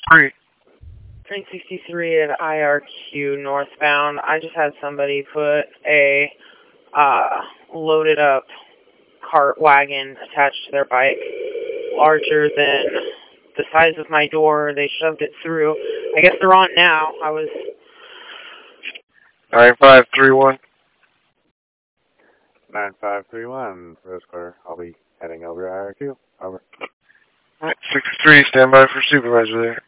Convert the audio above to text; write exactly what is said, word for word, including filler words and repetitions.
Three. three sixty-three at I R Q northbound. I just had somebody put a uh, loaded up cart wagon attached to their bike, larger than the size of my door. They shoved it through. I guess they're on now. I was... nine five three one. nine five three one, Rose Quarter. I'll be heading over to I R Q. Over. sixty-three, stand by for supervisor there.